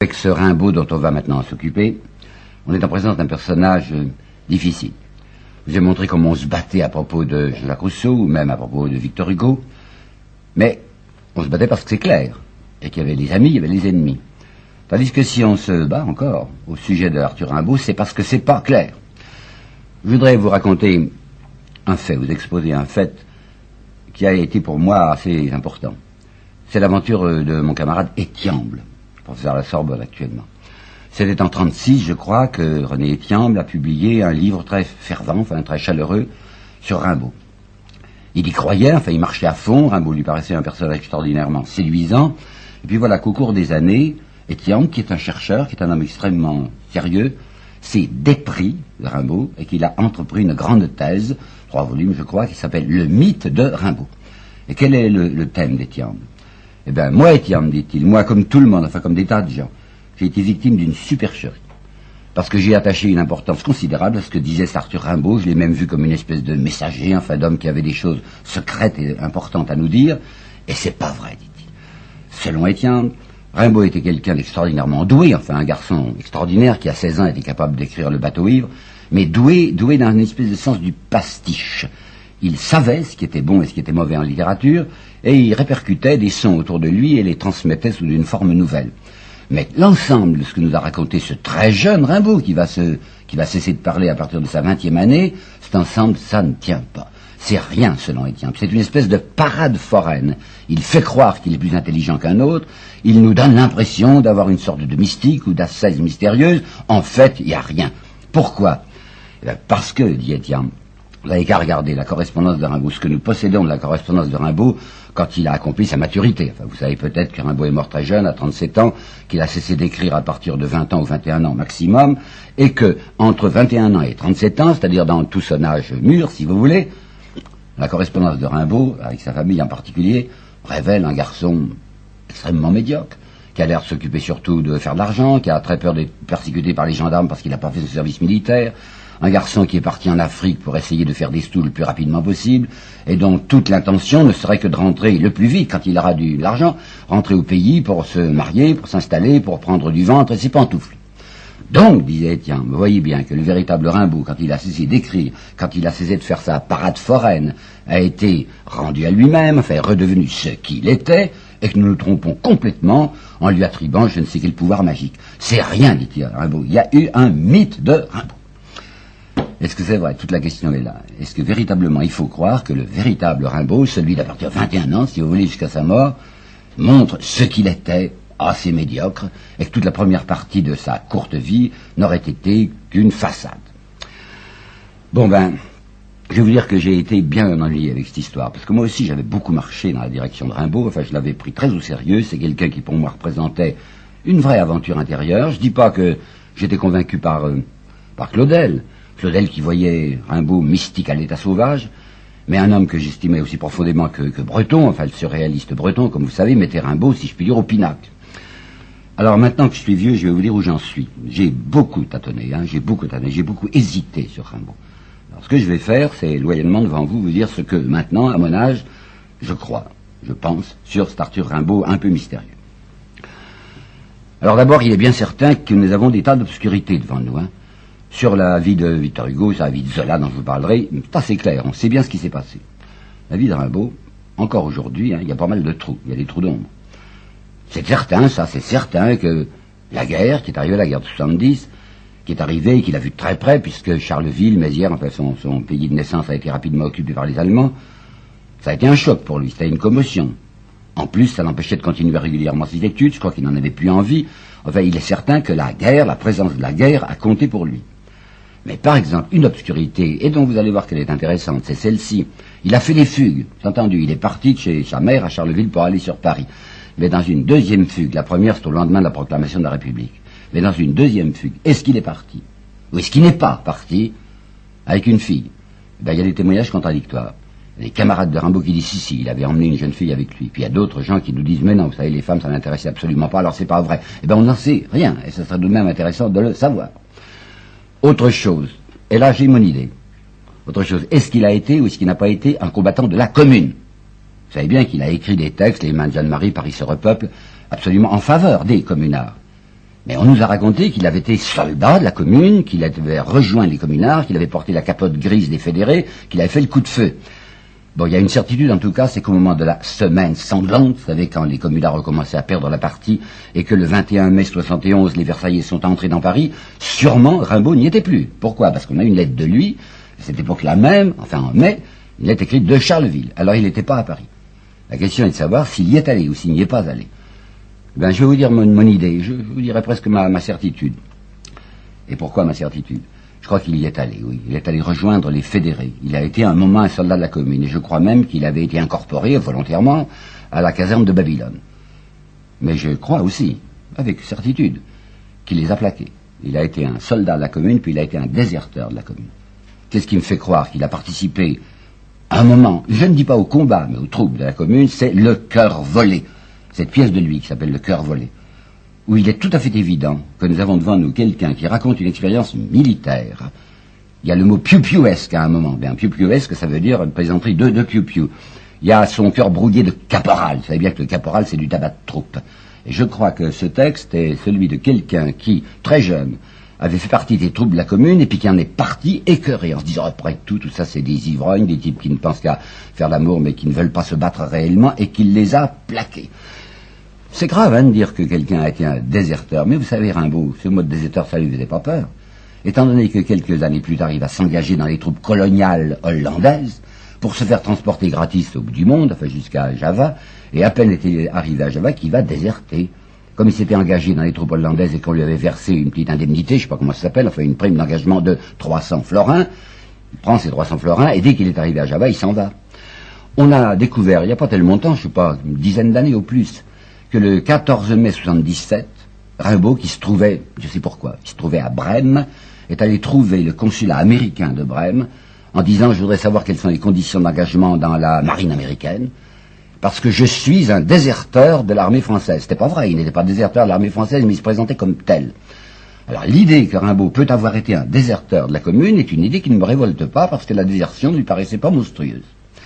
avec ce Rimbaud dont on va maintenant s'occuper, on est en présence d'un personnage difficile. Je vous ai montré comment on se battait à propos de Jean-Jacques Rousseau, ou même à propos de Victor Hugo, mais on se battait parce que c'est clair, et qu'il y avait les amis, il y avait les ennemis. Tandis que si on se bat encore au sujet de Arthur Rimbaud, c'est parce que c'est pas clair. Je voudrais vous raconter un fait, vous exposer un fait qui a été pour moi assez important. C'est l'aventure de mon camarade Etiamble, professeur à la Sorbonne actuellement. C'était en 1936, je crois, que René Etiamble a publié un livre très fervent, enfin très chaleureux, sur Rimbaud. Il y croyait, enfin il marchait à fond, Rimbaud lui paraissait un personnage extraordinairement séduisant, et puis voilà qu'au cours des années, Etiamble, qui est un chercheur, qui est un homme extrêmement sérieux, s'est dépris de Rimbaud, et qu'il a entrepris une grande thèse, 3 volumes je crois, qui s'appelle « Le mythe de Rimbaud ». Et quel est le thème d'Etiamble? Eh bien, moi, Etiamble, dit-il, moi comme tout le monde, enfin comme des tas de gens, j'ai été victime d'une supercherie. Parce que j'ai attaché une importance considérable à ce que disait Arthur Rimbaud, je l'ai même vu comme une espèce de messager, enfin d'homme qui avait des choses secrètes et importantes à nous dire, et c'est pas vrai, dit-il. Selon Etiamble, Rimbaud était quelqu'un d'extraordinairement doué, enfin un garçon extraordinaire qui à 16 ans était capable d'écrire Le bateau ivre, mais doué dans une espèce de sens du pastiche. Il savait ce qui était bon et ce qui était mauvais en littérature, et il répercutait des sons autour de lui et les transmettait sous une forme nouvelle. Mais l'ensemble de ce que nous a raconté ce très jeune Rimbaud, qui va cesser de parler à partir de sa 20e année, cet ensemble, ça ne tient pas. C'est rien, selon Etienne. C'est une espèce de parade foraine. Il fait croire qu'il est plus intelligent qu'un autre. Il nous donne l'impression d'avoir une sorte de mystique ou d'ascèse mystérieuse. En fait, il n'y a rien. Pourquoi? Eh bien, parce que, dit Etienne, vous n'avez qu'à regarder la correspondance de Rimbaud, ce que nous possédons de la correspondance de Rimbaud quand il a accompli sa maturité. Enfin, vous savez peut-être que Rimbaud est mort très jeune, à 37 ans, qu'il a cessé d'écrire à partir de 20 ans ou 21 ans maximum, et que entre 21 ans et 37 ans, c'est-à-dire dans tout son âge mûr, si vous voulez, la correspondance de Rimbaud, avec sa famille en particulier, révèle un garçon extrêmement médiocre, qui a l'air de s'occuper surtout de faire de l'argent, qui a très peur d'être persécuté par les gendarmes parce qu'il n'a pas fait son service militaire, un garçon qui est parti en Afrique pour essayer de faire des sous le plus rapidement possible, et dont toute l'intention ne serait que de rentrer le plus vite, quand il aura de l'argent, rentrer au pays pour se marier, pour s'installer, pour prendre du ventre et ses pantoufles. Donc, disait Etienne, vous voyez bien que le véritable Rimbaud, quand il a cessé d'écrire, quand il a cessé de faire sa parade foraine, a été rendu à lui-même, enfin redevenu ce qu'il était, et que nous nous trompons complètement en lui attribuant je ne sais quel pouvoir magique. C'est rien, dit-il, Rimbaud. Il y a eu un mythe de Rimbaud. Est-ce que c'est vrai? Toute la question est là. Est-ce que véritablement il faut croire que le véritable Rimbaud, celui d'à partir de 21 ans, si vous voulez, jusqu'à sa mort, montre ce qu'il était, assez médiocre, et que toute la première partie de sa courte vie n'aurait été qu'une façade? Bon ben, je vais vous dire que j'ai été bien ennuyé avec cette histoire, parce que moi aussi j'avais beaucoup marché dans la direction de Rimbaud, enfin je l'avais pris très au sérieux, c'est quelqu'un qui pour moi représentait une vraie aventure intérieure. Je dis pas que j'étais convaincu par Claudel qui voyait Rimbaud mystique à l'état sauvage, mais un homme que j'estimais aussi profondément que Breton, enfin le surréaliste Breton, comme vous savez, mettait Rimbaud, si je puis dire, au pinacle. Alors maintenant que je suis vieux, je vais vous dire où j'en suis. J'ai beaucoup tâtonné, j'ai beaucoup hésité sur Rimbaud. Alors ce que je vais faire, c'est loyalement devant vous dire ce que maintenant, à mon âge, je crois, je pense, sur cet Arthur Rimbaud un peu mystérieux. Alors d'abord, il est bien certain que nous avons des tas d'obscurités devant nous, Sur la vie de Victor Hugo, sur la vie de Zola dont je vous parlerai, c'est assez clair, on sait bien ce qui s'est passé. La vie de Rimbaud, encore aujourd'hui, il y a pas mal de trous, il y a des trous d'ombre. C'est certain que la guerre, qui est arrivée, la guerre de 70, qui est arrivée et qu'il a vu de très près, puisque Charleville, Mézières, enfin son pays de naissance a été rapidement occupé par les Allemands, ça a été un choc pour lui, c'était une commotion. En plus, ça l'empêchait de continuer régulièrement ses études, je crois qu'il n'en avait plus envie. Enfin, il est certain que la guerre, la présence de la guerre a compté pour lui. Mais par exemple, une obscurité, et dont vous allez voir qu'elle est intéressante, c'est celle-ci. Il a fait des fugues, c'est entendu, il est parti de chez sa mère à Charleville pour aller sur Paris. Mais dans une deuxième fugue, la première c'est au lendemain de la proclamation de la République, mais dans une deuxième fugue, est-ce qu'il est parti? Ou est-ce qu'il n'est pas parti avec une fille? Il y a des témoignages contradictoires. Il y a des camarades de Rimbaud qui disent si, il avait emmené une jeune fille avec lui. Puis il y a d'autres gens qui nous disent mais non, vous savez, les femmes ça n'intéressait absolument pas, alors c'est pas vrai. On n'en sait rien, et ça serait tout de même intéressant de le savoir. Autre chose, et là j'ai mon idée. Autre chose, est-ce qu'il a été ou est-ce qu'il n'a pas été un combattant de la Commune? Vous savez bien qu'il a écrit des textes, les mains de Jeanne-Marie, Paris se repeuple, absolument en faveur des communards. Mais on nous a raconté qu'il avait été soldat de la commune, qu'il avait rejoint les communards, qu'il avait porté la capote grise des fédérés, qu'il avait fait le coup de feu. Bon, il y a une certitude en tout cas, c'est qu'au moment de la semaine sanglante, vous savez, quand les communards ont commencé à perdre la partie, et que le 21 mai 71, les Versaillais sont entrés dans Paris, sûrement Rimbaud n'y était plus. Pourquoi? Parce qu'on a une lettre de lui, à cette époque-là même, enfin en mai, une lettre écrite de Charleville. Alors il n'était pas à Paris. La question est de savoir s'il y est allé ou s'il n'y est pas allé. Ben, je vais vous dire mon idée, je vous dirais presque ma certitude. Et pourquoi ma certitude? Je crois qu'il y est allé, oui. Il est allé rejoindre les fédérés. Il a été un moment un soldat de la commune, et je crois même qu'il avait été incorporé volontairement à la caserne de Babylone. Mais je crois aussi, avec certitude, qu'il les a plaqués. Il a été un soldat de la commune, puis il a été un déserteur de la commune. Qu'est-ce qui me fait croire qu'il a participé à un moment, je ne dis pas au combat, mais aux troupes de la commune, c'est le cœur volé. Cette pièce de lui qui s'appelle Le cœur volé, où il est tout à fait évident que nous avons devant nous quelqu'un qui raconte une expérience militaire. Il y a le mot piou-piouesque à un moment. Bien, piou-piouesque, ça veut dire une plaisanterie de piou-piou. Il y a son cœur brouillé de caporal. Vous savez bien que le caporal, c'est du tabac de troupe. Et je crois que ce texte est celui de quelqu'un qui, très jeune, avait fait partie des troupes de la commune, et puis qui en est parti écœuré, en se disant, après tout ça c'est des ivrognes, des types qui ne pensent qu'à faire l'amour, mais qui ne veulent pas se battre réellement, et qu'il les a plaqués. C'est grave, de dire que quelqu'un a été un déserteur, mais vous savez, Rimbaud, ce mot de déserteur, ça lui faisait pas peur. Étant donné que quelques années plus tard, il va s'engager dans les troupes coloniales hollandaises, pour se faire transporter gratis au bout du monde, enfin jusqu'à Java, et à peine était arrivé à Java qu'il va déserter. Comme il s'était engagé dans les troupes hollandaises et qu'on lui avait versé une petite indemnité, je sais pas comment ça s'appelle, enfin une prime d'engagement de 300 florins, il prend ces 300 florins, et dès qu'il est arrivé à Java, il s'en va. On a découvert, il n'y a pas tellement longtemps, je sais pas, une dizaine d'années au plus, que le 14 mai 77, Rimbaud, qui se trouvait, je sais pourquoi, qui se trouvait à Brême, est allé trouver le consulat américain de Brême, en disant, je voudrais savoir quelles sont les conditions d'engagement dans la marine américaine, parce que je suis un déserteur de l'armée française. C'était pas vrai, il n'était pas déserteur de l'armée française, mais il se présentait comme tel. Alors l'idée que Rimbaud peut avoir été un déserteur de la commune est une idée qui ne me révolte pas, parce que la désertion ne lui paraissait pas monstrueuse.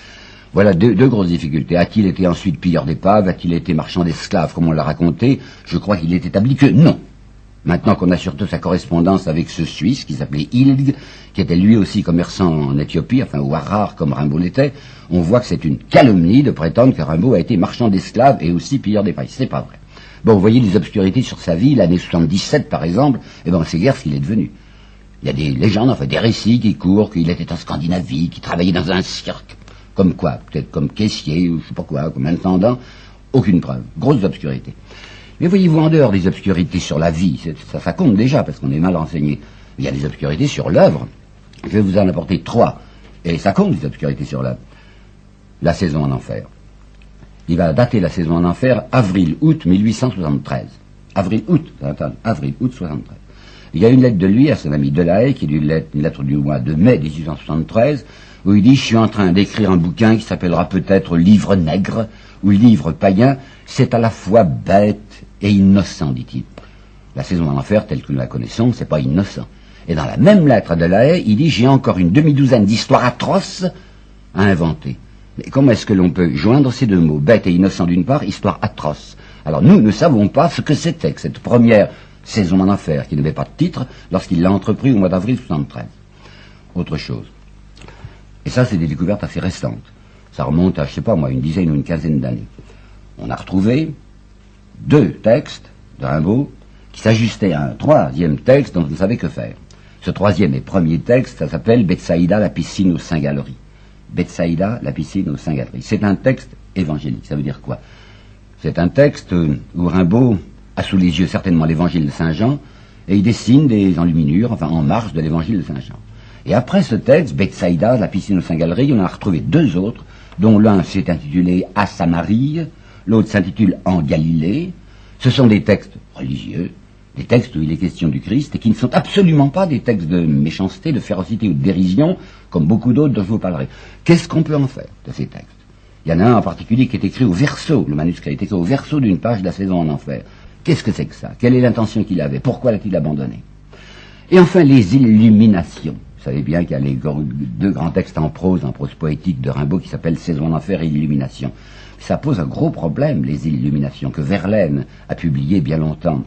Voilà deux grosses difficultés. A-t-il été ensuite pilleur d'épave? A-t-il été marchand d'esclaves, comme on l'a raconté? Je crois qu'il est établi que non. Maintenant qu'on a surtout sa correspondance avec ce Suisse, qui s'appelait Ilg, qui était lui aussi commerçant en Éthiopie, enfin au Harar, comme Rimbaud l'était, on voit que c'est une calomnie de prétendre que Rimbaud a été marchand d'esclaves et aussi pilleur d'épave. C'est pas vrai. Bon, vous voyez les obscurités sur sa vie, l'année 77 par exemple, eh ben on sait guère ce qu'il est devenu. Il y a des légendes, enfin des récits qui courent, qu'il était en Scandinavie, qu'il travaillait dans un cirque. Comme quoi? Peut-être comme caissier, ou je sais pas quoi, comme intendant. Aucune preuve. Grosse obscurité. Mais voyez-vous, en dehors des obscurités sur la vie, ça compte déjà, parce qu'on est mal renseigné. Il y a des obscurités sur l'œuvre. Je vais vous en apporter 3. Et ça compte, des obscurités sur l'œuvre. La saison en enfer. Il va dater la saison en enfer avril-août 1873. Avril-août 73. Il y a une lettre de lui à son ami Delahaye, qui est une lettre du mois de mai 1873, où il dit, je suis en train d'écrire un bouquin qui s'appellera peut-être Livre nègre, ou Livre païen, c'est à la fois bête et innocent, dit-il. La saison en enfer, telle que nous la connaissons, c'est pas innocent. Et dans la même lettre à Delahaye, il dit, j'ai encore une demi-douzaine d'histoires atroces à inventer. Mais comment est-ce que l'on peut joindre ces deux mots, bête et innocent d'une part, histoire atroce? Alors nous ne savons pas ce que c'était que cette première saison en enfer, qui n'avait pas de titre, lorsqu'il l'a entrepris au mois d'avril 73. Autre chose. Et ça, c'est des découvertes assez récentes. Ça remonte à, je sais pas moi, une dizaine ou une quinzaine d'années. On a retrouvé 2 textes de Rimbaud qui s'ajustaient à un 3e texte dont on ne savait que faire. Ce 3e et premier texte, ça s'appelle Bethsaïda, la piscine aux Saint-Galeries. Bethsaïda, la piscine aux Saint-Galeries. C'est un texte évangélique. Ça veut dire quoi? C'est un texte où Rimbaud a sous les yeux certainement l'évangile de Saint-Jean, et il dessine des enluminures, enfin en marge de l'évangile de Saint-Jean. Et après ce texte, Bethsaïda, la piscine aux Saint-Galeries, on a retrouvé 2 autres, dont l'un s'est intitulé À Samarie, l'autre s'intitule En Galilée. Ce sont des textes religieux, des textes où il est question du Christ, et qui ne sont absolument pas des textes de méchanceté, de férocité ou de dérision, comme beaucoup d'autres dont je vous parlerai. Qu'est-ce qu'on peut en faire de ces textes? Il y en a un en particulier qui est écrit au verso, le manuscrit est écrit au verso d'une page de la saison en enfer. Qu'est-ce que c'est que ça? Quelle est l'intention qu'il avait? Pourquoi l'a-t-il abandonné? Et enfin, les illuminations. Vous savez bien qu'il y a les 2 grands textes en prose poétique de Rimbaud qui s'appellent Saison en enfer et Illumination. Ça pose un gros problème, les illuminations, que Verlaine a publié bien longtemps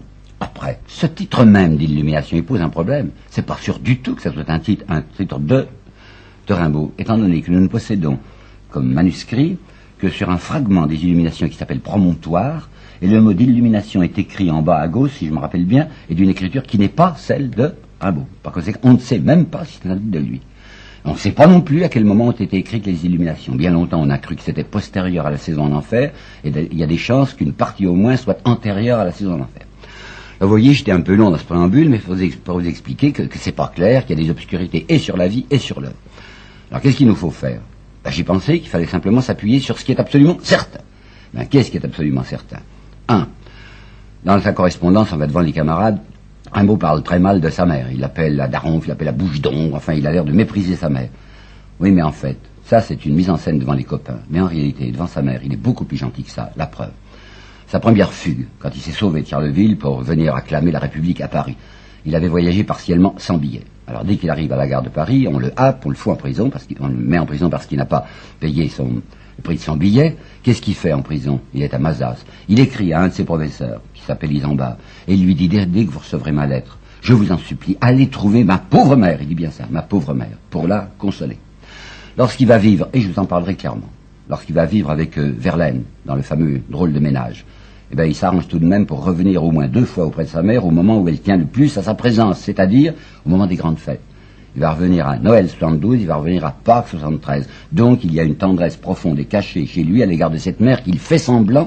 après. Ce titre même d'Illumination, il pose un problème. C'est pas sûr du tout que ça soit un titre de Rimbaud, étant donné que nous ne possédons comme manuscrit que sur un fragment des Illuminations qui s'appelle Promontoire, et le mot d'illumination est écrit en bas à gauche, si je me rappelle bien, et d'une écriture qui n'est pas celle de Rimbaud. Par conséquent, on ne sait même pas si c'est un titre de lui. On ne sait pas non plus à quel moment ont été écrites les Illuminations. Bien longtemps, on a cru que c'était postérieur à la saison en enfer, et il y a des chances qu'une partie au moins soit antérieure à la saison en enfer. Vous voyez, j'étais un peu long dans ce préambule, mais pour vous expliquer que c'est pas clair, qu'il y a des obscurités et sur la vie et sur l'œuvre. Alors, qu'est-ce qu'il nous faut faire? J'ai pensé qu'il fallait simplement s'appuyer sur ce qui est absolument certain. Qu'est-ce qui est absolument certain? 1. Dans sa correspondance, en fait, devant les camarades, Rimbaud parle très mal de sa mère. Il l'appelle la daronfe, il l'appelle la bouche d'ongle, enfin, il a l'air de mépriser sa mère. Oui, mais en fait, ça, c'est une mise en scène devant les copains. Mais en réalité, devant sa mère, il est beaucoup plus gentil que ça, la preuve. Sa première fugue, quand il s'est sauvé de Charleville pour venir acclamer la République à Paris, il avait voyagé partiellement sans billet. Alors dès qu'il arrive à la gare de Paris, on le happe, on le fout en prison, on le met en prison parce qu'il n'a pas payé le prix de son billet. Qu'est-ce qu'il fait en prison? Il est à Mazas. Il écrit à un de ses professeurs, qui s'appelle Isambard, et il lui dit, dès que vous recevrez ma lettre, je vous en supplie, allez trouver ma pauvre mère, il dit bien ça, ma pauvre mère, pour la consoler. Lorsqu'il va vivre, et je vous en parlerai clairement, lorsqu'il va vivre avec Verlaine, dans le fameux drôle de ménage, eh bien, il s'arrange tout de même pour revenir au moins 2 fois auprès de sa mère au moment où elle tient le plus à sa présence, c'est-à-dire au moment des grandes fêtes. Il va revenir à Noël 72, il va revenir à Pâques 73. Donc, il y a une tendresse profonde et cachée chez lui à l'égard de cette mère qu'il fait semblant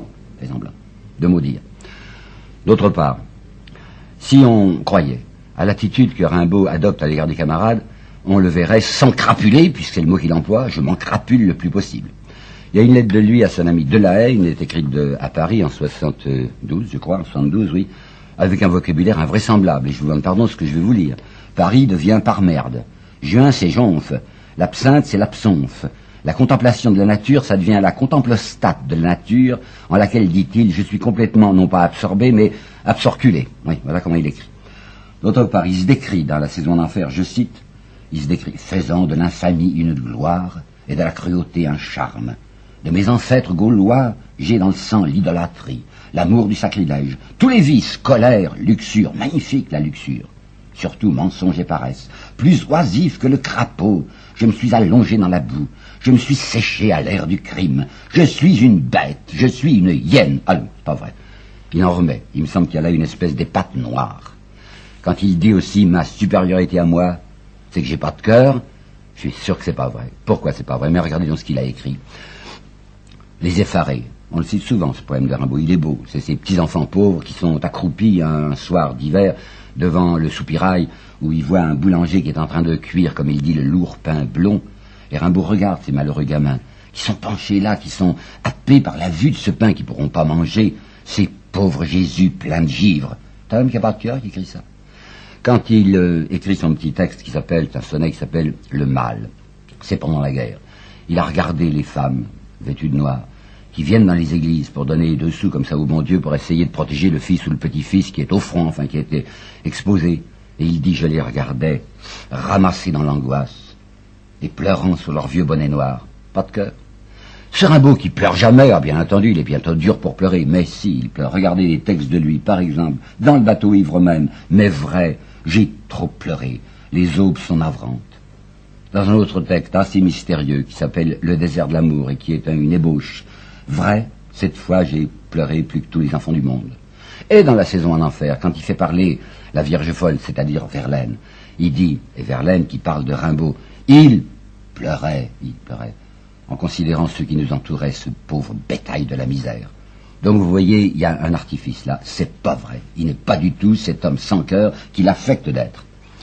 de maudire. D'autre part, si on croyait à l'attitude que Rimbaud adopte à l'égard des camarades, on le verrait s'encrapuler, puisque c'est le mot qu'il emploie, je m'encrapule le plus possible. Il y a une lettre de lui à son ami Delahaye, une lettre écrite à Paris en 72, je crois, en 72, oui, avec un vocabulaire invraisemblable, et je vous demande pardon ce que je vais vous lire. Paris devient par merde. Juin, c'est jonf. L'absinthe, c'est l'absonf. La contemplation de la nature, ça devient la contemplostate de la nature, en laquelle, dit-il, je suis complètement, non pas absorbé, mais absorculé. Oui, voilà comment il écrit. D'autre part, il se décrit dans la saison d'enfer, je cite, il se décrit, faisant de l'infamie une gloire, et de la cruauté un charme. De mes ancêtres gaulois, j'ai dans le sang l'idolâtrie, l'amour du sacrilège, tous les vices, colère, luxure, magnifique la luxure, surtout mensonge et paresse, plus oisif que le crapaud, je me suis allongé dans la boue, je me suis séché à l'air du crime, je suis une bête, je suis une hyène. Ah non, c'est pas vrai. Il en remet, il me semble qu'il y a là une espèce d'épate noire. Quand il dit aussi ma supériorité à moi, c'est que j'ai pas de cœur, je suis sûr que c'est pas vrai. Pourquoi c'est pas vrai? Mais regardez donc ce qu'il a écrit. Les effarés, on le cite souvent ce poème de Rimbaud, il est beau, c'est ces petits-enfants pauvres qui sont accroupis un soir d'hiver devant le soupirail où ils voient un boulanger qui est en train de cuire, comme il dit, le lourd pain blond, et Rimbaud regarde ces malheureux gamins qui sont penchés là, qui sont happés par la vue de ce pain qu'ils ne pourront pas manger, ces pauvres Jésus pleins de givre. C'est un homme qui n'a pas de cœur qui écrit ça. Quand il écrit son petit texte qui s'appelle, un sonnet qui s'appelle Le Mal, c'est pendant la guerre, il a regardé les femmes vêtues de noir, qui viennent dans les églises pour donner 2 sous comme ça au bon Dieu pour essayer de protéger le fils ou le petit-fils qui est au front, enfin qui a été exposé. Et il dit, je les regardais, ramassés dans l'angoisse, et pleurant sous leur vieux bonnet noir. Pas de cœur. Ce Rimbaud qui pleure jamais, ah, bien entendu, il est bientôt dur pour pleurer, mais si, il pleure. Regardez les textes de lui, par exemple, dans le bateau ivre même, mais vrai, j'ai trop pleuré, les aubes sont navrantes. Dans un autre texte assez mystérieux qui s'appelle Le désert de l'amour et qui est une ébauche, vrai, cette fois j'ai pleuré plus que tous les enfants du monde. Et dans la saison en enfer, quand il fait parler la Vierge folle, c'est-à-dire Verlaine, il dit, et Verlaine qui parle de Rimbaud, il pleurait, en considérant ceux qui nous entouraient, ce pauvre bétail de la misère. Donc vous voyez, il y a un artifice là, c'est pas vrai. Il n'est pas du tout cet homme sans cœur qu'il affecte d'être.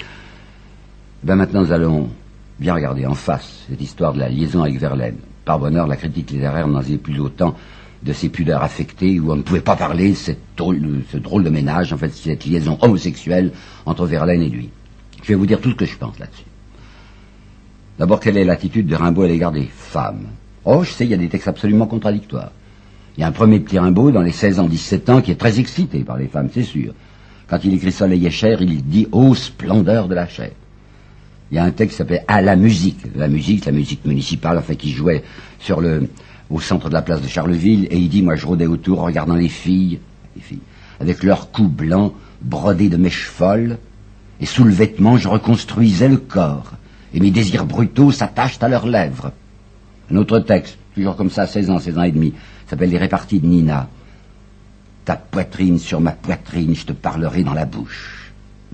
Ben maintenant nous allons bien regarder en face cette histoire de la liaison avec Verlaine. Par bonheur, la critique littéraire n'en faisait plus autant de ces pudeurs affectées où on ne pouvait pas parler de ce drôle de ménage, en fait, cette liaison homosexuelle entre Verlaine et lui. Je vais vous dire tout ce que je pense là-dessus. D'abord, quelle est l'attitude de Rimbaud à l'égard des femmes? Oh, je sais, il y a des textes absolument contradictoires. Il y a un premier petit Rimbaud, dans les 16 ans, 17 ans, qui est très excité par les femmes, c'est sûr. Quand il écrit Soleil et chair, il dit « Ô splendeur de la chair ». Il y a un texte qui s'appelait « À la musique ». La musique municipale, enfin, qui jouait au centre de la place de Charleville, et il dit « Moi, je rôdais autour, regardant les filles, avec leurs cous blancs, brodé de mèches folles, et sous le vêtement je reconstruisais le corps, et mes désirs brutaux s'attachent à leurs lèvres. Un autre texte, toujours comme ça, 16 ans et demi, s'appelle Les réparties de Nina. Ta poitrine sur ma poitrine, je te parlerai dans la bouche.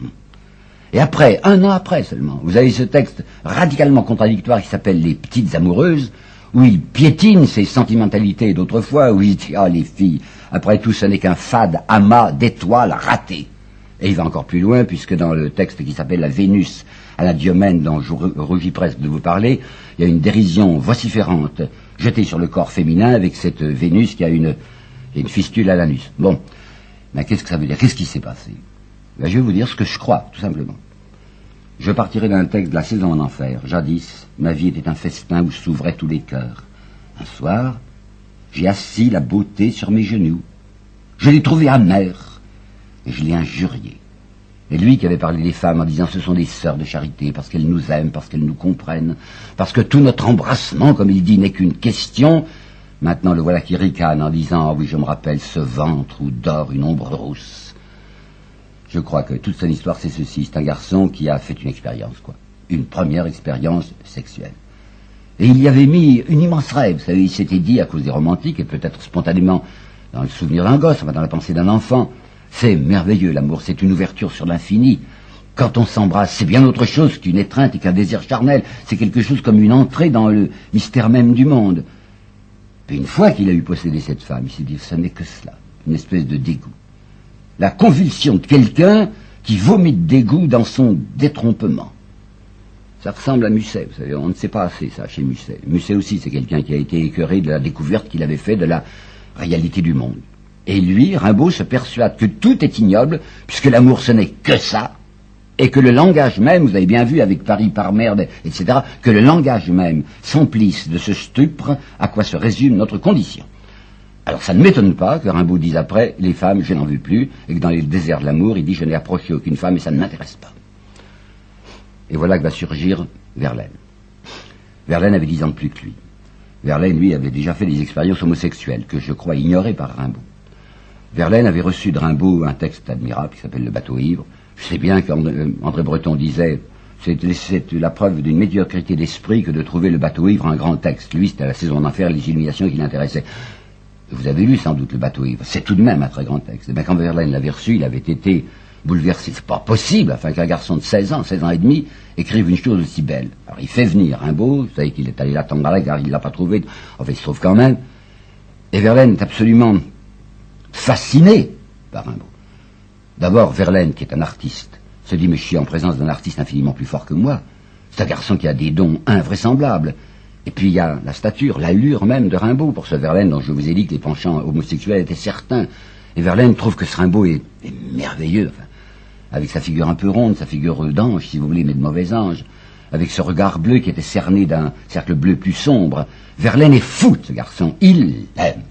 Et après, 1 an après seulement, vous avez ce texte radicalement contradictoire qui s'appelle Les petites amoureuses, où il piétine ses sentimentalités d'autrefois, où il dit « Ah, les filles, après tout, ce n'est qu'un fade amas d'étoiles ratées. » Et il va encore plus loin, puisque dans le texte qui s'appelle La Vénus à la Diomède, dont je rougis presque de vous parler, il y a une dérision vociférante jetée sur le corps féminin avec cette Vénus qui a une fistule à l'anus. Bon, mais qu'est-ce que ça veut dire? Qu'est-ce qui s'est passé? Ben, je vais vous dire ce que je crois, tout simplement. Je partirai d'un texte de La Saison en Enfer. Jadis, ma vie était un festin où s'ouvraient tous les cœurs. Un soir, j'ai assis la beauté sur mes genoux. Je l'ai trouvée amère, et je l'ai injuriée. Et lui qui avait parlé des femmes en disant ce sont des sœurs de charité, parce qu'elles nous aiment, parce qu'elles nous comprennent, parce que tout notre embrassement, comme il dit, n'est qu'une question, maintenant le voilà qui ricane en disant ah oui, je me rappelle ce ventre où dort une ombre rousse. Je crois que toute son histoire c'est ceci, c'est un garçon qui a fait une expérience, quoi. Une première expérience sexuelle. Et il y avait mis une immense rêve, vous savez, il s'était dit à cause des romantiques, et peut-être spontanément dans le souvenir d'un gosse, enfin dans la pensée d'un enfant, c'est merveilleux l'amour, c'est une ouverture sur l'infini. Quand on s'embrasse, c'est bien autre chose qu'une étreinte et qu'un désir charnel, c'est quelque chose comme une entrée dans le mystère même du monde. Puis une fois qu'il a eu possédé cette femme, il s'est dit, ça n'est que cela, une espèce de dégoût. La convulsion de quelqu'un qui vomit de dégoût dans son détrompement. Ça ressemble à Musset, vous savez, on ne sait pas assez ça chez Musset. Musset aussi, c'est quelqu'un qui a été écœuré de la découverte qu'il avait fait de la réalité du monde. Et lui, Rimbaud, se persuade que tout est ignoble, puisque l'amour ce n'est que ça, et que le langage même, vous avez bien vu avec Paris par merde, etc., que le langage même s'emplisse de ce stupre à quoi se résume notre condition. Alors ça ne m'étonne pas que Rimbaud dise après, les femmes, je n'en veux plus, et que dans les déserts de l'amour, il dit, je n'ai approché aucune femme et ça ne m'intéresse pas. Et voilà que va surgir Verlaine. Verlaine avait 10 ans de plus que lui. Verlaine, lui, avait déjà fait des expériences homosexuelles, que je crois ignorées par Rimbaud. Verlaine avait reçu de Rimbaud un texte admirable qui s'appelle Le bateau ivre. Je sais bien qu'André Breton disait c'est la preuve d'une médiocrité d'esprit que de trouver Le bateau ivre un grand texte. Lui, c'était La Saison en Enfer, les illuminations qui l'intéressaient. Vous avez lu sans doute Le bateau ivre. C'est tout de même un très grand texte. Et bien quand Verlaine l'avait reçu, il avait été bouleversé. C'est pas possible, afin qu'un garçon de 16 ans et demi, écrive une chose aussi belle. Alors il fait venir Rimbaud, vous savez qu'il est allé l'attendre à la gare, il l'a pas trouvé, enfin il se trouve quand même. Et Verlaine est absolument fasciné par Rimbaud. D'abord, Verlaine, qui est un artiste, se dit, mais je suis en présence d'un artiste infiniment plus fort que moi. C'est un garçon qui a des dons invraisemblables. Et puis il y a la stature, l'allure même de Rimbaud, pour ce Verlaine dont je vous ai dit que les penchants homosexuels étaient certains. Et Verlaine trouve que ce Rimbaud est merveilleux, enfin, avec sa figure un peu ronde, sa figure d'ange, si vous voulez, mais de mauvais ange, avec ce regard bleu qui était cerné d'un cercle bleu plus sombre. Verlaine est fou de ce garçon, il l'aime.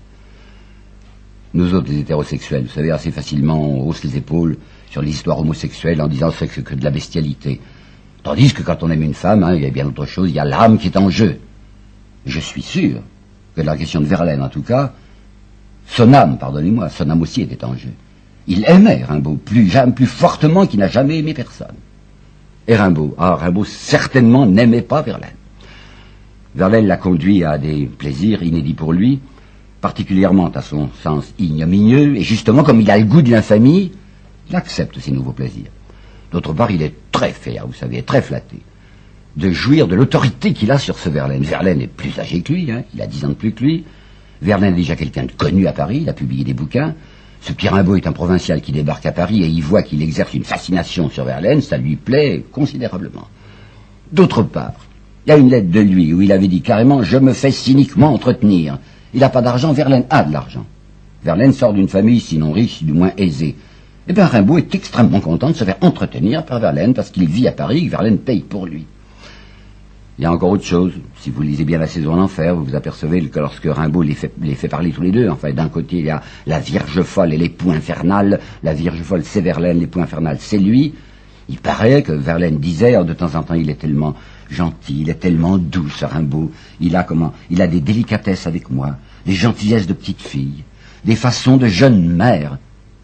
Nous autres, les hétérosexuels, vous savez, assez facilement, on hausse les épaules sur les histoires homosexuelles en disant que c'est que de la bestialité. Tandis que quand on aime une femme, il y a bien autre chose, il y a l'âme qui est en jeu. Je suis sûr que dans la question de Verlaine, en tout cas, son âme, pardonnez-moi, son âme aussi était en jeu. Il aimait Rimbaud plus fortement qu'il n'a jamais aimé personne. Et Rimbaud certainement n'aimait pas Verlaine. Verlaine l'a conduit à des plaisirs inédits pour lui, particulièrement à son sens ignominieux, et justement, comme il a le goût de l'infamie, il accepte ces nouveaux plaisirs. D'autre part, il est très fier, vous savez, très flatté, de jouir de l'autorité qu'il a sur ce Verlaine. Verlaine est plus âgé que lui, il a 10 ans de plus que lui. Verlaine est déjà quelqu'un de connu à Paris, il a publié des bouquins. Ce petit Rimbaud est un provincial qui débarque à Paris et il voit qu'il exerce une fascination sur Verlaine, ça lui plaît considérablement. D'autre part, il y a une lettre de lui où il avait dit carrément « Je me fais cyniquement entretenir ». Il n'a pas d'argent, Verlaine a de l'argent. Verlaine sort d'une famille sinon riche, du moins aisée. Eh bien Rimbaud est extrêmement content de se faire entretenir par Verlaine parce qu'il vit à Paris et que Verlaine paye pour lui. Il y a encore autre chose. Si vous lisez bien La Saison en Enfer, vous vous apercevez que lorsque Rimbaud les fait parler tous les deux, enfin d'un côté il y a la Vierge folle et l'époux infernal, la Vierge folle c'est Verlaine, l'époux infernal c'est lui. Il paraît que Verlaine disait, de temps en temps il est tellement gentil, il est tellement doux ce Rimbaud, il a des délicatesses avec moi, des gentillesses de petite fille, des façons de jeune mère.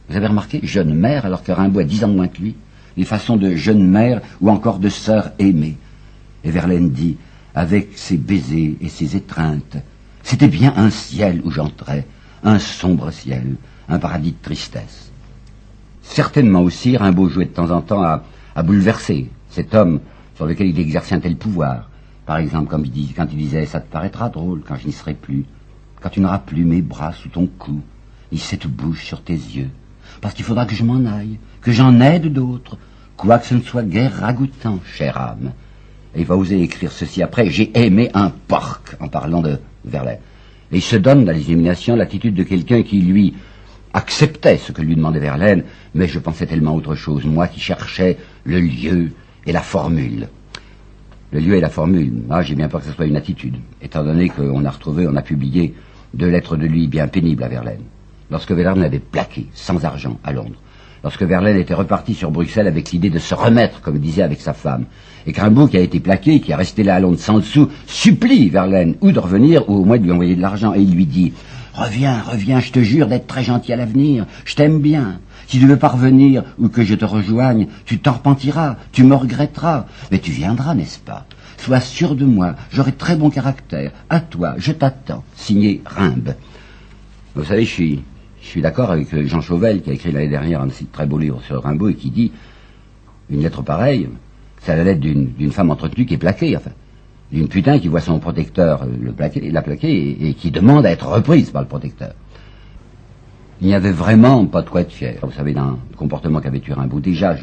Vous avez remarqué, jeune mère, alors que Rimbaud a 10 ans de moins que lui, les façons de jeune mère ou encore de sœur aimée. Et Verlaine dit, avec ses baisers et ses étreintes, c'était bien un ciel où j'entrais, un sombre ciel, un paradis de tristesse. Certainement aussi, Rimbaud jouait de temps en temps à bouleverser cet homme sur lequel il exerçait un tel pouvoir. Par exemple, quand il disait « ça te paraîtra drôle quand je n'y serai plus, quand tu n'auras plus mes bras sous ton cou, ni cette bouche sur tes yeux, parce qu'il faudra que je m'en aille, que j'en aide d'autres, quoique ce ne soit guère ragoûtant, chère âme. » Et il va oser écrire ceci après, « J'ai aimé un porc » en parlant de Verlaine. Et il se donne dans les Illuminations l'attitude de quelqu'un qui, lui, acceptait ce que lui demandait Verlaine, mais je pensais tellement à autre chose, moi qui cherchais le lieu et la formule. Le lieu et la formule, j'ai bien peur que ce soit une attitude, étant donné qu'on a publié 2 lettres de lui bien pénibles à Verlaine. Lorsque Verlaine avait plaqué, sans argent, à Londres, lorsque Verlaine était reparti sur Bruxelles avec l'idée de se remettre, comme il disait, avec sa femme, et que Rimbaud, qui a été plaqué, qui est resté là à Londres sans dessous, supplie Verlaine ou de revenir, ou au moins de lui envoyer de l'argent, et il lui dit « Reviens, je te jure d'être très gentil à l'avenir, je t'aime bien. Si tu ne veux pas revenir ou que je te rejoigne, tu t'en repentiras, tu me regretteras, mais tu viendras, n'est-ce pas? Sois sûr de moi, j'aurai très bon caractère, à toi, je t'attends. » Signé Rimbe. Vous savez, je suis d'accord avec Jean Chauvel, qui a écrit l'année dernière un très beau livre sur Rimbaud, et qui dit une lettre pareille, c'est la lettre d'une femme entretenue qui est plaquée, enfin, d'une putain qui voit son protecteur la plaquer et qui demande à être reprise par le protecteur. Il n'y avait vraiment pas de quoi être fier. Vous savez, dans le comportement qu'avait eu Rimbaud, déjà,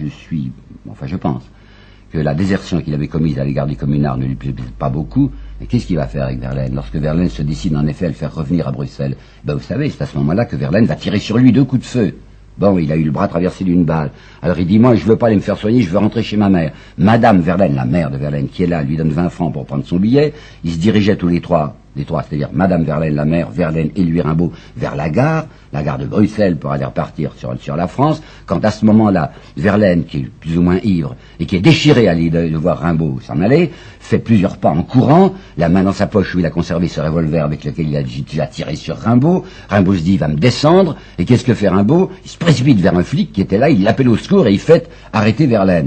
je pense que la désertion qu'il avait commise à l'égard des communards ne lui plaisait pas beaucoup. Mais qu'est-ce qu'il va faire avec Verlaine? Lorsque Verlaine se décide en effet à le faire revenir à Bruxelles, vous savez, c'est à ce moment-là que Verlaine va tirer sur lui 2 coups de feu. Bon, il a eu le bras traversé d'une balle. Alors il dit, moi, je veux pas aller me faire soigner, je veux rentrer chez ma mère. Madame Verlaine, la mère de Verlaine, qui est là, lui donne 20 francs pour prendre son billet. Ils se dirigeaient tous les trois, c'est-à-dire Madame Verlaine, la mère, Verlaine et lui Rimbaud, vers la gare de Bruxelles, pour aller repartir sur la France. Quand à ce moment-là, Verlaine, qui est plus ou moins ivre, et qui est déchiré à l'idée de voir Rimbaud s'en aller, fait plusieurs pas en courant, la main dans sa poche où il a conservé ce revolver avec lequel il a tiré sur Rimbaud. Rimbaud se dit, il va me descendre, et qu'est-ce que fait Rimbaud? Il se précipite vers un flic qui était là, il l'appelle au secours et il fait arrêter Verlaine.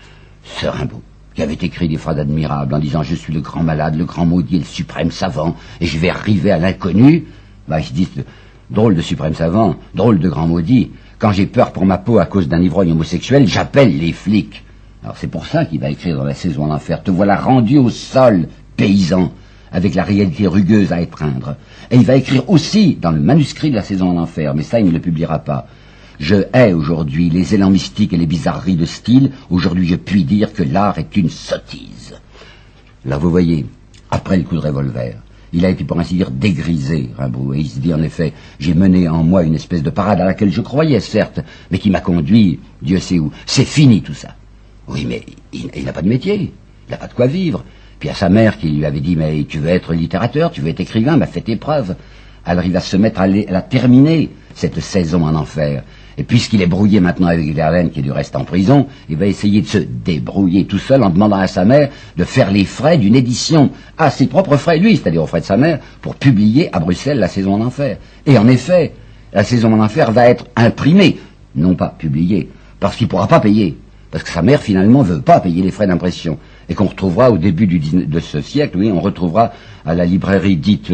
Ce Rimbaud, qui avait écrit des phrases admirables en disant « Je suis le grand malade, le grand maudit, le suprême savant, et je vais arriver à l'inconnu », ils se disent « Drôle de suprême savant, drôle de grand maudit, quand j'ai peur pour ma peau à cause d'un ivrogne homosexuel, j'appelle les flics. » Alors c'est pour ça qu'il va écrire dans La Saison en Enfer « Te voilà rendu au sol, paysan, avec la réalité rugueuse à étreindre. » Et il va écrire aussi dans le manuscrit de La Saison en Enfer, mais ça il ne le publiera pas. Je hais aujourd'hui les élans mystiques et les bizarreries de style. Aujourd'hui, je puis dire que l'art est une sottise. Là, vous voyez, après le coup de revolver, il a été, pour ainsi dire, dégrisé, Rimbaud. Et il se dit, en effet, j'ai mené en moi une espèce de parade à laquelle je croyais, certes, mais qui m'a conduit, Dieu sait où. C'est fini, tout ça. Oui, mais il n'a pas de métier. Il n'a pas de quoi vivre. Puis à sa mère qui lui avait dit, mais tu veux être littérateur, tu veux être écrivain, fais tes preuves. Alors il va se mettre à la terminer, cette saison en enfer. Et puisqu'il est brouillé maintenant avec Verlaine, qui est du reste en prison, il va essayer de se débrouiller tout seul en demandant à sa mère de faire les frais d'une édition à ses propres frais, lui, c'est-à-dire aux frais de sa mère, pour publier à Bruxelles La Saison en Enfer. Et en effet, La Saison en Enfer va être imprimée, non pas publiée, parce qu'il ne pourra pas payer. Parce que sa mère, finalement, ne veut pas payer les frais d'impression. Et qu'on retrouvera au début de ce siècle, oui, on retrouvera à la librairie dite,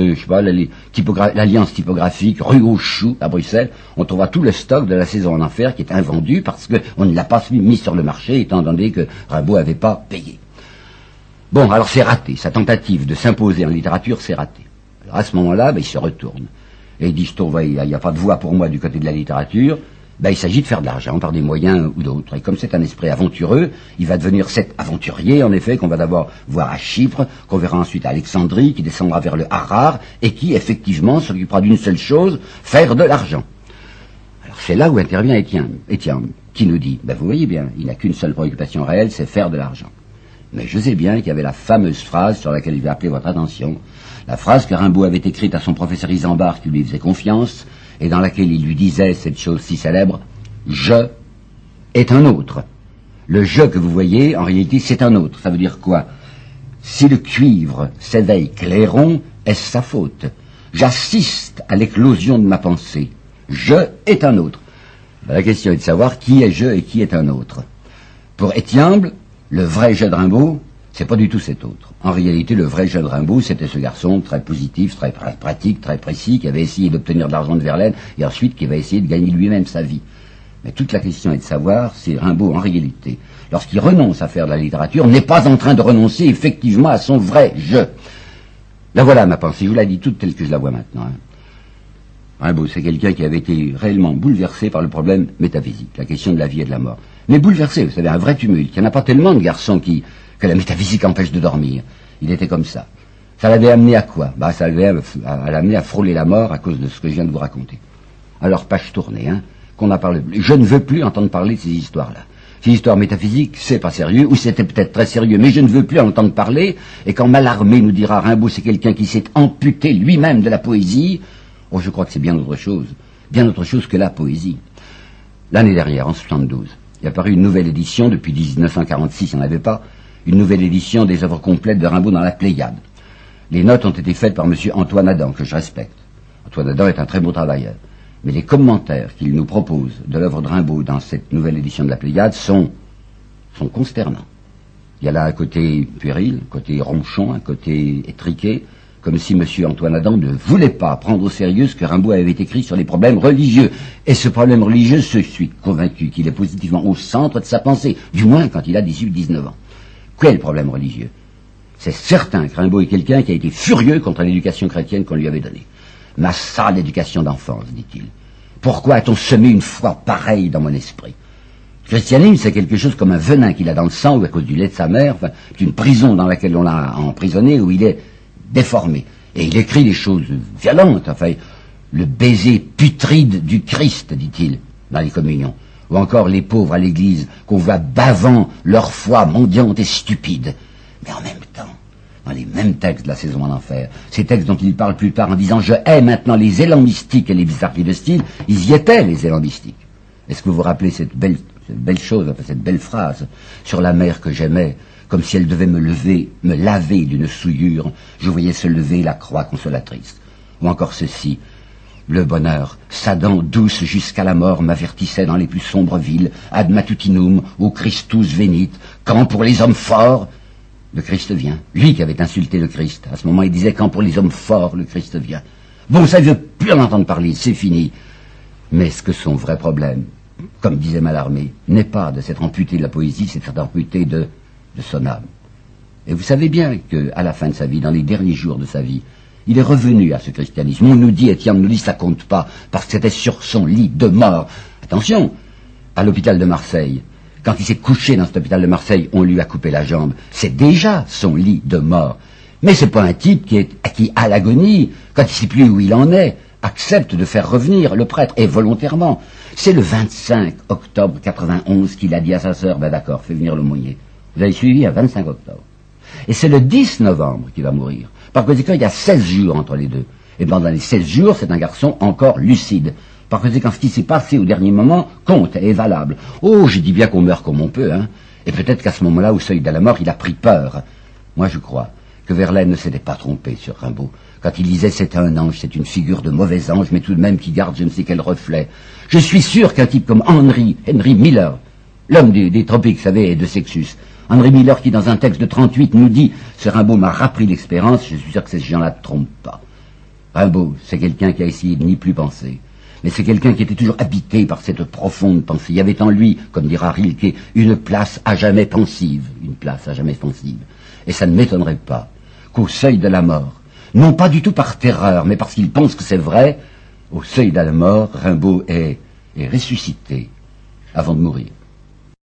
l'Alliance typographique, rue aux Choux, à Bruxelles, on trouvera tout le stock de La Saison en Enfer qui est invendu parce qu'on ne l'a pas mis sur le marché, étant donné que Rimbaud n'avait pas payé. Bon, alors c'est raté. Sa tentative de s'imposer en littérature, c'est raté. Alors à ce moment-là, il se retourne. Et il dit, je trouve, il n'y a pas de voie pour moi du côté de la littérature. Il s'agit de faire de l'argent par des moyens ou d'autres. Et comme c'est un esprit aventureux, il va devenir cet aventurier, en effet, qu'on va d'abord voir à Chypre, qu'on verra ensuite à Alexandrie, qui descendra vers le Harar, et qui, effectivement, s'occupera d'une seule chose, faire de l'argent. Alors c'est là où intervient Étienne, qui nous dit, vous voyez bien, il n'a qu'une seule préoccupation réelle, c'est faire de l'argent. Mais je sais bien qu'il y avait la fameuse phrase sur laquelle je vais appeler votre attention, la phrase que Rimbaud avait écrite à son professeur Isambard, qui lui faisait confiance, et dans laquelle il lui disait cette chose si célèbre, « Je est un autre ». Le « je » que vous voyez, en réalité, c'est un autre. Ça veut dire quoi? Si le cuivre s'éveille clairon, est-ce sa faute? J'assiste à l'éclosion de ma pensée. « Je est un autre ». La question est de savoir qui est je et qui est un autre. Pour Etiamble, le vrai je de Rimbaud, c'est pas du tout cet autre. En réalité, le vrai je de Rimbaud, c'était ce garçon très positif, très pratique, très précis, qui avait essayé d'obtenir de l'argent de Verlaine, et ensuite qui va essayer de gagner lui-même sa vie. Mais toute la question est de savoir si Rimbaud, en réalité, lorsqu'il renonce à faire de la littérature, n'est pas en train de renoncer effectivement à son vrai je. Là voilà ma pensée, je vous la dis toute telle que je la vois maintenant. Rimbaud, c'est quelqu'un qui avait été réellement bouleversé par le problème métaphysique, la question de la vie et de la mort. Mais bouleversé, vous savez, un vrai tumulte. Il n'y en a pas tellement de garçons que la métaphysique empêche de dormir. Il était comme ça. Ça l'avait amené à quoi? Ça l'avait amené à frôler la mort à cause de ce que je viens de vous raconter. Alors, page tournée, qu'on a parlé. Je ne veux plus entendre parler de ces histoires-là. Ces histoires métaphysiques, c'est pas sérieux, ou c'était peut-être très sérieux, mais je ne veux plus en entendre parler, et quand Mallarmé nous dira Rimbaud, c'est quelqu'un qui s'est amputé lui-même de la poésie, je crois que c'est bien autre chose que la poésie. L'année dernière, en 72, il y a paru une nouvelle édition, depuis 1946, il n'y en avait pas, une nouvelle édition des œuvres complètes de Rimbaud dans la Pléiade. Les notes ont été faites par M. Antoine Adam, que je respecte. Antoine Adam est un très beau travailleur. Mais les commentaires qu'il nous propose de l'œuvre de Rimbaud dans cette nouvelle édition de la Pléiade sont consternants. Il y a là un côté puéril, un côté ronchon, un côté étriqué, comme si M. Antoine Adam ne voulait pas prendre au sérieux ce que Rimbaud avait écrit sur les problèmes religieux. Et ce problème religieux, je suis convaincu qu'il est positivement au centre de sa pensée, du moins quand il a 18-19 ans. Quel problème religieux? C'est certain que Rimbaud est quelqu'un qui a été furieux contre l'éducation chrétienne qu'on lui avait donnée. Ma sale éducation d'enfance, dit-il. Pourquoi a-t-on semé une foi pareille dans mon esprit? Le christianisme, c'est quelque chose comme un venin qu'il a dans le sang, ou à cause du lait de sa mère, c'est une prison dans laquelle on l'a emprisonné, où il est déformé. Et il écrit des choses violentes, le baiser putride du Christ, dit-il, dans les communions. Ou encore les pauvres à l'église, qu'on voit bavant leur foi mendiante et stupide. Mais en même temps, dans les mêmes textes de la saison en enfer, ces textes dont il parle plus tard en disant « Je hais maintenant les élans mystiques et les bizarreries de style », ils y étaient, les élans mystiques. Est-ce que vous vous rappelez cette belle chose, cette belle phrase sur la mer que j'aimais, comme si elle devait me laver d'une souillure, je voyais se lever la croix consolatrice. Ou encore ceci, le bonheur, sa dent douce jusqu'à la mort, m'avertissait dans les plus sombres villes, ad matutinum, ou Christus venit, quand pour les hommes forts, le Christ vient. Lui qui avait insulté le Christ. À ce moment, il disait, quand pour les hommes forts, le Christ vient. Bon, ça, je ne veux plus en entendre parler, c'est fini. Mais est-ce que son vrai problème, comme disait Mallarmé, n'est pas de s'être amputé de la poésie, c'est de s'être amputé de son âme? Et vous savez bien qu'à la fin de sa vie, dans les derniers jours de sa vie, il est revenu à ce christianisme. On nous dit, Etienne nous dit, ça compte pas, parce que c'était sur son lit de mort. Attention, à l'hôpital de Marseille, quand il s'est couché dans cet hôpital de Marseille, on lui a coupé la jambe. C'est déjà son lit de mort. Mais c'est pas un type qui, à l'agonie, quand il sait plus où il en est, accepte de faire revenir le prêtre, et volontairement. C'est le 25 octobre 91 qu'il a dit à sa sœur, d'accord, fais venir l'aumônier. Vous avez suivi, à 25 octobre. Et c'est le 10 novembre qu'il va mourir. Par conséquent, il y a 16 jours entre les deux. Et pendant les 16 jours, c'est un garçon encore lucide. Par conséquent, ce qui s'est passé au dernier moment compte et est valable. Oh, je dis bien qu'on meurt comme on peut, Et peut-être qu'à ce moment-là, au seuil de la mort, il a pris peur. Moi, je crois que Verlaine ne s'était pas trompé sur Rimbaud. Quand il disait c'est un ange, c'est une figure de mauvais ange, mais tout de même qui garde je ne sais quel reflet. Je suis sûr qu'un type comme Henry Miller, l'homme des tropiques, vous savez, et de Sexus, Henry Miller qui, dans un texte de 38, nous dit « Ce Rimbaud m'a rappris l'expérience », je suis sûr que ces gens-là ne trompent pas. Rimbaud, c'est quelqu'un qui a essayé de n'y plus penser. Mais c'est quelqu'un qui était toujours habité par cette profonde pensée. Il y avait en lui, comme dira Rilke, une place à jamais pensive. Une place à jamais pensive. Et ça ne m'étonnerait pas qu'au seuil de la mort, non pas du tout par terreur, mais parce qu'il pense que c'est vrai, au seuil de la mort, Rimbaud est ressuscité avant de mourir.